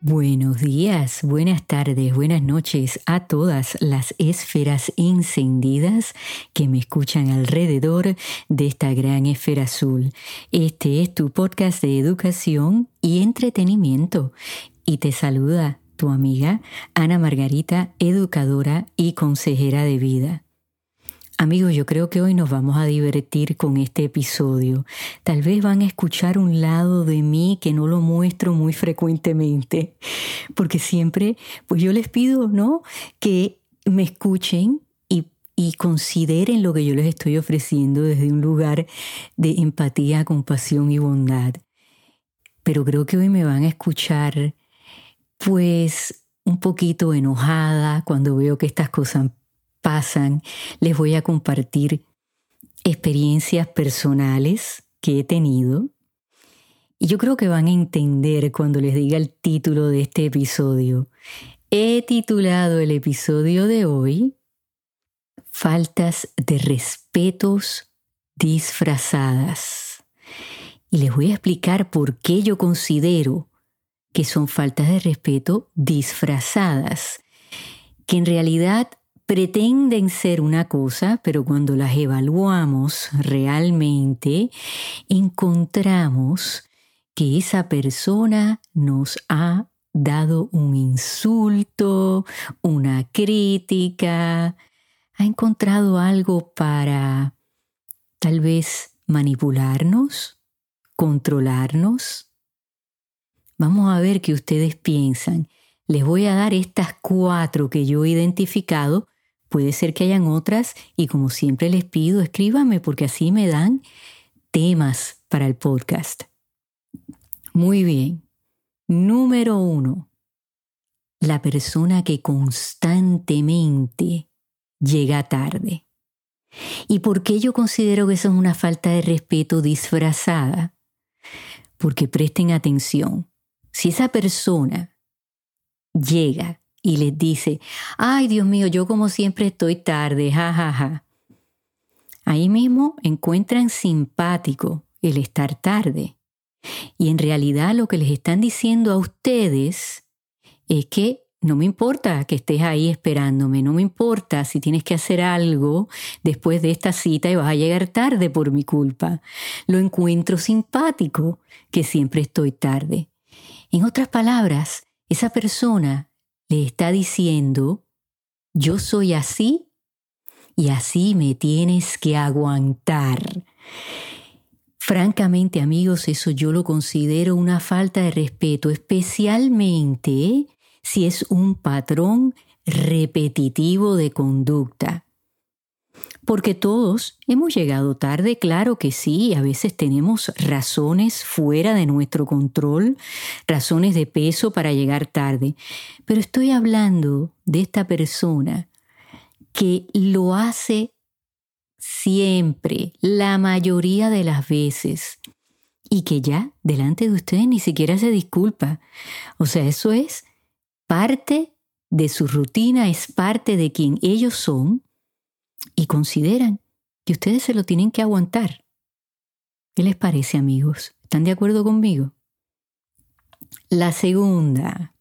Buenos días, buenas tardes, buenas noches a todas las esferas encendidas que me escuchan alrededor de esta gran esfera azul. Este es tu podcast de educación y entretenimiento y te saluda tu amiga Ana Margarita, educadora y consejera de vida. Amigos, yo creo que hoy nos vamos a divertir con este episodio. Tal vez van a escuchar un lado de mí que no lo muestro muy frecuentemente, porque siempre, pues yo les pido, ¿no?, que me escuchen y consideren lo que yo les estoy ofreciendo desde un lugar de empatía, compasión y bondad. Pero creo que hoy me van a escuchar, pues, un poquito enojada cuando veo que estas cosas pasan. Les voy a compartir experiencias personales que he tenido y yo creo que van a entender cuando les diga el título de este episodio. He titulado el episodio de hoy Faltas de respetos disfrazadas y les voy a explicar por qué yo considero que son faltas de respeto disfrazadas, que en realidad pretenden ser una cosa, pero cuando las evaluamos realmente, encontramos que esa persona nos ha dado un insulto, una crítica, ha encontrado algo para tal vez manipularnos, controlarnos. Vamos a ver qué ustedes piensan. Les voy a dar estas 4 que yo he identificado. Puede ser que hayan otras y como siempre les pido, escríbanme porque así me dan temas para el podcast. Muy bien. Número 1. La persona que constantemente llega tarde. ¿Y por qué yo considero que eso es una falta de respeto disfrazada? Porque presten atención. Si esa persona llega y les dice, ay Dios mío, yo como siempre estoy tarde, jajaja. Ahí mismo encuentran simpático el estar tarde. Y en realidad lo que les están diciendo a ustedes es que no me importa que estés ahí esperándome, no me importa si tienes que hacer algo después de esta cita y vas a llegar tarde por mi culpa. Lo encuentro simpático que siempre estoy tarde. En otras palabras, esa persona le está diciendo, yo soy así y así me tienes que aguantar. Francamente, amigos, eso yo lo considero una falta de respeto, especialmente si es un patrón repetitivo de conducta. Porque todos hemos llegado tarde, claro que sí, a veces tenemos razones fuera de nuestro control, razones de peso para llegar tarde. Pero estoy hablando de esta persona que lo hace siempre, la mayoría de las veces, y que ya delante de ustedes ni siquiera se disculpa. O sea, eso es parte de su rutina, es parte de quien ellos son, y consideran que ustedes se lo tienen que aguantar. ¿Qué les parece, amigos? ¿Están de acuerdo conmigo? La segunda,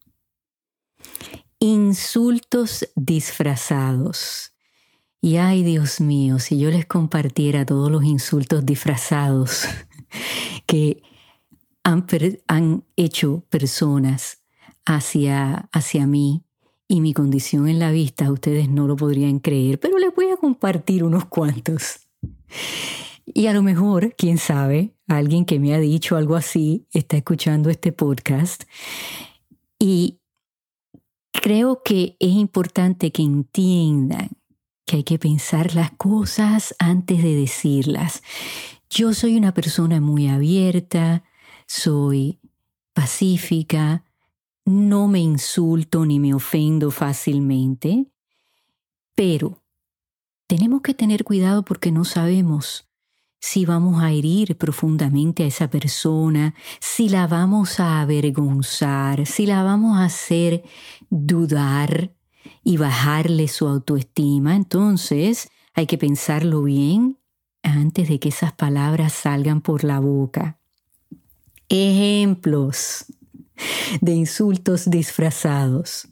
insultos disfrazados. Y ay, Dios mío, si yo les compartiera todos los insultos disfrazados que han hecho personas hacia mí, y mi condición en la vista, ustedes no lo podrían creer, pero les voy a compartir unos cuantos. Y a lo mejor, quién sabe, alguien que me ha dicho algo así está escuchando este podcast. Y creo que es importante que entiendan que hay que pensar las cosas antes de decirlas. Yo soy una persona muy abierta, soy pacífica, no me insulto ni me ofendo fácilmente, pero tenemos que tener cuidado porque no sabemos si vamos a herir profundamente a esa persona, si la vamos a avergonzar, si la vamos a hacer dudar y bajarle su autoestima. Entonces hay que pensarlo bien antes de que esas palabras salgan por la boca. Ejemplos. de insultos disfrazados.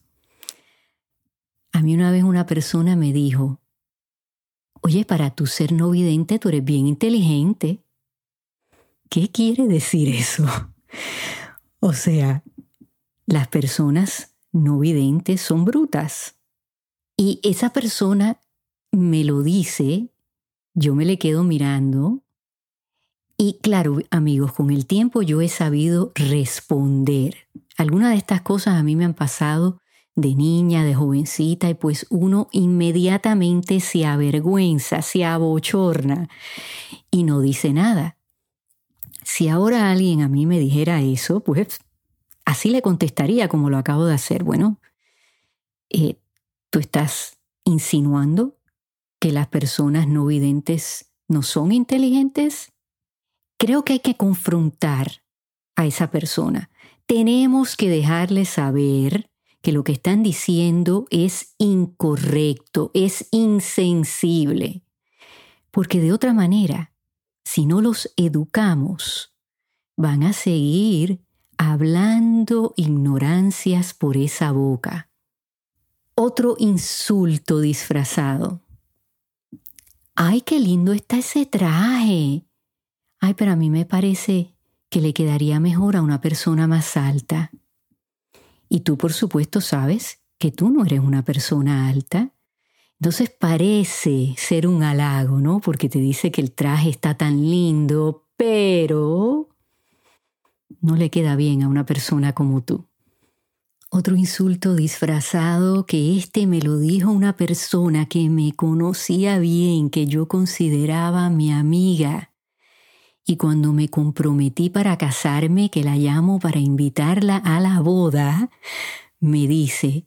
A mí una vez una persona me dijo, oye, para tú ser no vidente, tú eres bien inteligente. ¿Qué quiere decir eso? O sea, las personas no videntes son brutas. Y esa persona me lo dice, yo me le quedo mirando. Y claro, amigos, con el tiempo yo he sabido responder. Algunas de estas cosas a mí me han pasado de niña, de jovencita, y pues uno inmediatamente se avergüenza, se abochorna y no dice nada. Si ahora alguien a mí me dijera eso, pues así le contestaría como lo acabo de hacer. Bueno, tú estás insinuando que las personas no videntes no son inteligentes. Creo que hay que confrontar a esa persona. Tenemos que dejarle saber que lo que están diciendo es incorrecto, es insensible. Porque de otra manera, si no los educamos, van a seguir hablando ignorancias por esa boca. Otro insulto disfrazado. ¡Ay, qué lindo está ese traje! Ay, pero a mí me parece que le quedaría mejor a una persona más alta. Y tú, por supuesto, sabes que tú no eres una persona alta. Entonces parece ser un halago, ¿no? Porque te dice que el traje está tan lindo, pero no le queda bien a una persona como tú. Otro insulto disfrazado que me lo dijo una persona que me conocía bien, que yo consideraba mi amiga. Y cuando me comprometí para casarme, que la llamo para invitarla a la boda, me dice,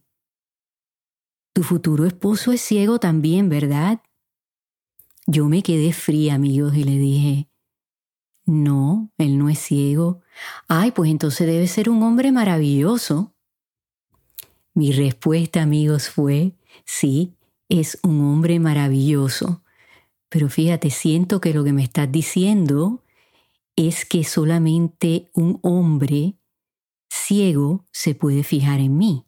tu futuro esposo es ciego también, ¿verdad? Yo me quedé fría, amigos, y le dije, no, él no es ciego. Ay, pues entonces debe ser un hombre maravilloso. Mi respuesta, amigos, fue, sí, es un hombre maravilloso. Pero fíjate, siento que lo que me estás diciendo es que solamente un hombre ciego se puede fijar en mí.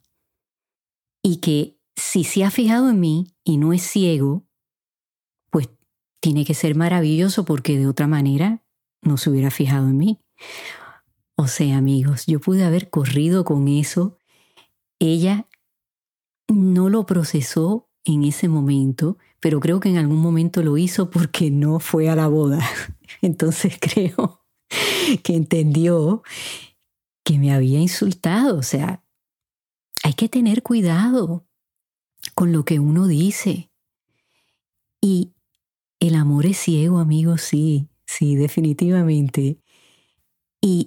Y que si se ha fijado en mí y no es ciego, pues tiene que ser maravilloso porque de otra manera no se hubiera fijado en mí. O sea, amigos, yo pude haber corrido con eso. Ella no lo procesó en ese momento, pero creo que en algún momento lo hizo porque no fue a la boda. Entonces creo que entendió que me había insultado. O sea, hay que tener cuidado con lo que uno dice. Y el amor es ciego, amigos, sí, definitivamente. Y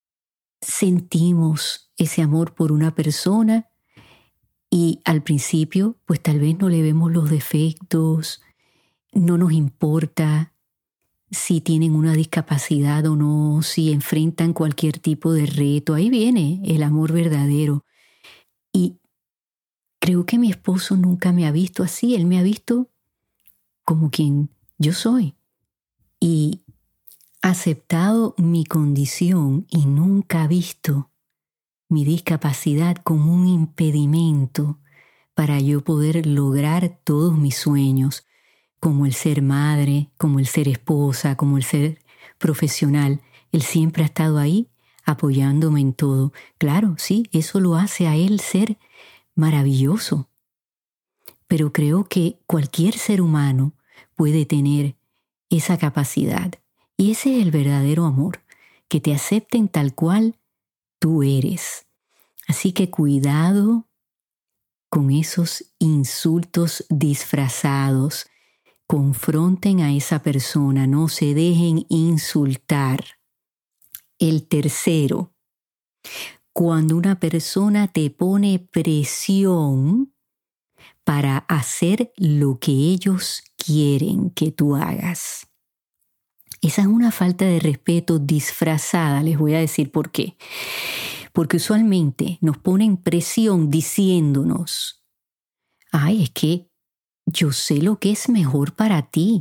sentimos ese amor por una persona y al principio, pues tal vez no le vemos los defectos, no nos importa si tienen una discapacidad o no, si enfrentan cualquier tipo de reto. Ahí viene el amor verdadero. Y creo que mi esposo nunca me ha visto así. Él me ha visto como quien yo soy. Y ha aceptado mi condición y nunca ha visto mi discapacidad como un impedimento para yo poder lograr todos mis sueños, como el ser madre, como el ser esposa, como el ser profesional. Él siempre ha estado ahí apoyándome en todo. Claro, sí, eso lo hace a él ser maravilloso. Pero creo que cualquier ser humano puede tener esa capacidad. Y ese es el verdadero amor, que te acepten tal cual tú eres. Así que cuidado con esos insultos disfrazados. Confronten a esa persona, no se dejen insultar. El tercero, cuando una persona te pone presión para hacer lo que ellos quieren que tú hagas. Esa es una falta de respeto disfrazada, les voy a decir por qué. Porque usualmente nos ponen presión diciéndonos, ay, es que yo sé lo que es mejor para ti.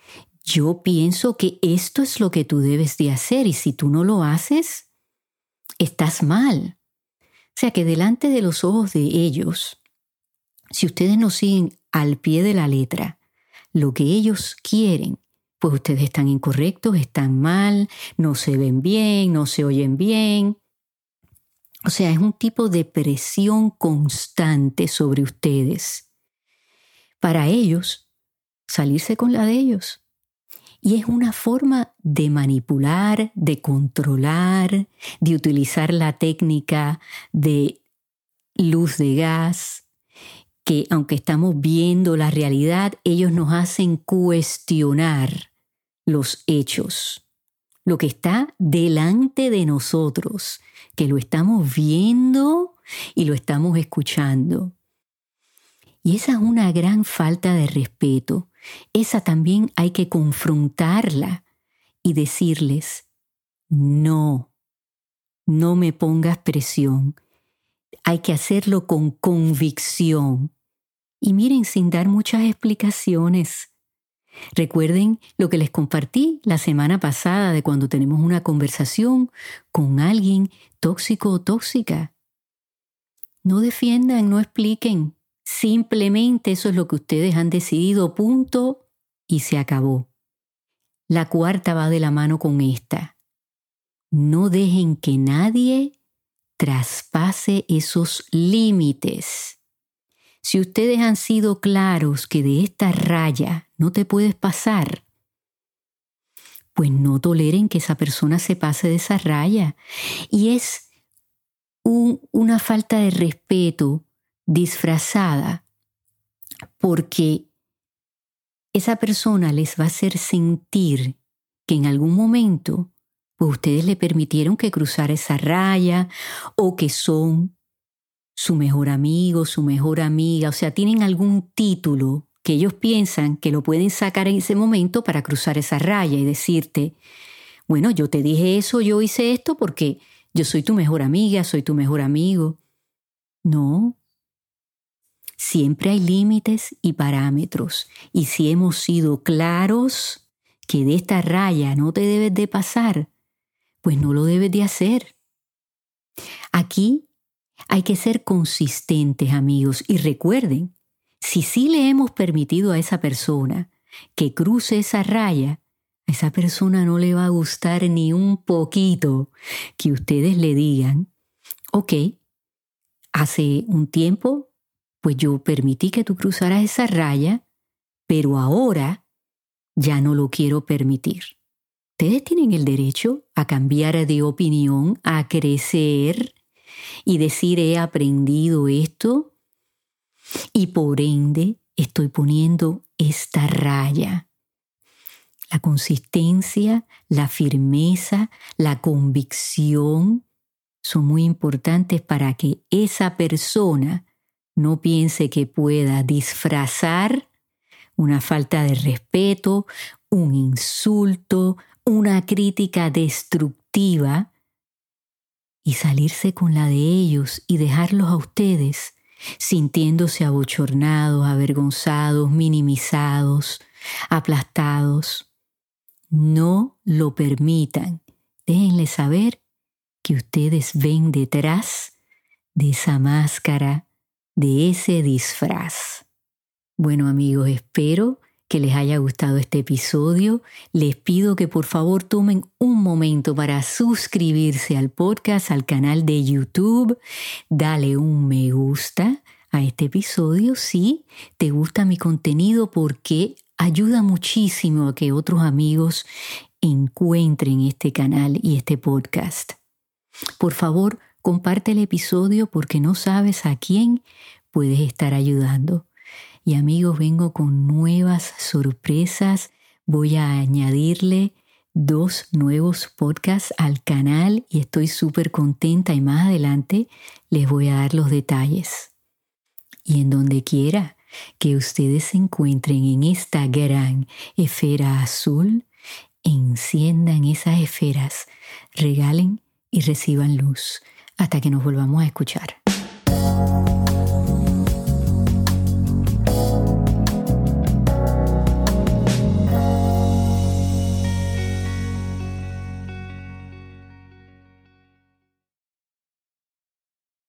Yo pienso que esto es lo que tú debes de hacer y si tú no lo haces, estás mal. O sea que delante de los ojos de ellos, si ustedes no siguen al pie de la letra lo que ellos quieren, pues ustedes están incorrectos, están mal, no se ven bien, no se oyen bien. O sea, es un tipo de presión constante sobre ustedes. Para ellos, salirse con la de ellos. Y es una forma de manipular, de controlar, de utilizar la técnica de luz de gas, que aunque estamos viendo la realidad, ellos nos hacen cuestionar los hechos, lo que está delante de nosotros, que lo estamos viendo y lo estamos escuchando. Y esa es una gran falta de respeto. Esa también hay que confrontarla y decirles, no me pongas presión. Hay que hacerlo con convicción. Y miren, sin dar muchas explicaciones. Recuerden lo que les compartí la semana pasada de cuando tenemos una conversación con alguien tóxico o tóxica. No defiendan, no expliquen. Simplemente eso es lo que ustedes han decidido, punto, y se acabó. La cuarta va de la mano con esta. No dejen que nadie traspase esos límites. Si ustedes han sido claros que de esta raya no te puedes pasar, pues no toleren que esa persona se pase de esa raya. Y es una falta de respeto disfrazada, porque esa persona les va a hacer sentir que en algún momento pues ustedes le permitieron que cruzara esa raya o que son su mejor amigo, su mejor amiga, o sea, tienen algún título que ellos piensan que lo pueden sacar en ese momento para cruzar esa raya y decirte, bueno, yo te dije eso, yo hice esto porque yo soy tu mejor amiga, soy tu mejor amigo. No. Siempre hay límites y parámetros. Y si hemos sido claros que de esta raya no te debes de pasar, pues no lo debes de hacer. Aquí hay que ser consistentes, amigos. Y recuerden, si sí le hemos permitido a esa persona que cruce esa raya, a esa persona no le va a gustar ni un poquito que ustedes le digan, ok, hace un tiempo pues yo permití que tú cruzaras esa raya, pero ahora ya no lo quiero permitir. Ustedes tienen el derecho a cambiar de opinión, a crecer y decir he aprendido esto y por ende estoy poniendo esta raya. La consistencia, la firmeza, la convicción son muy importantes para que esa persona no piense que pueda disfrazar una falta de respeto, un insulto, una crítica destructiva y salirse con la de ellos y dejarlos a ustedes sintiéndose abochornados, avergonzados, minimizados, aplastados. No lo permitan. Déjenles saber que ustedes ven detrás de esa máscara, de ese disfraz. Bueno, amigos, espero que les haya gustado este episodio. Les pido que por favor tomen un momento para suscribirse al podcast, al canal de YouTube. Dale un me gusta a este episodio si te gusta mi contenido, porque ayuda muchísimo a que otros amigos encuentren este canal y este podcast. Por favor, comparte el episodio porque no sabes a quién puedes estar ayudando. Y amigos, vengo con nuevas sorpresas. Voy a añadirle 2 nuevos podcasts al canal y estoy súper contenta y más adelante les voy a dar los detalles. Y en donde quiera que ustedes se encuentren en esta gran esfera azul, enciendan esas esferas, regalen y reciban luz. Hasta que nos volvamos a escuchar.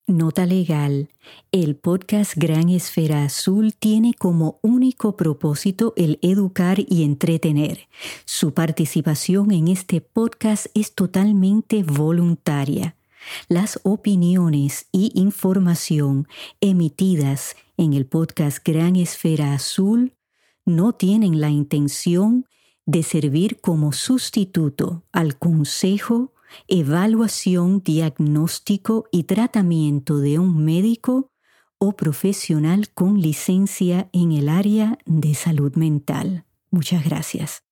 Nota legal. El podcast Gran Esfera Azul tiene como único propósito el educar y entretener. Su participación en este podcast es totalmente voluntaria. Las opiniones y información emitidas en el podcast Gran Esfera Azul no tienen la intención de servir como sustituto al consejo, evaluación, diagnóstico y tratamiento de un médico o profesional con licencia en el área de salud mental. Muchas gracias.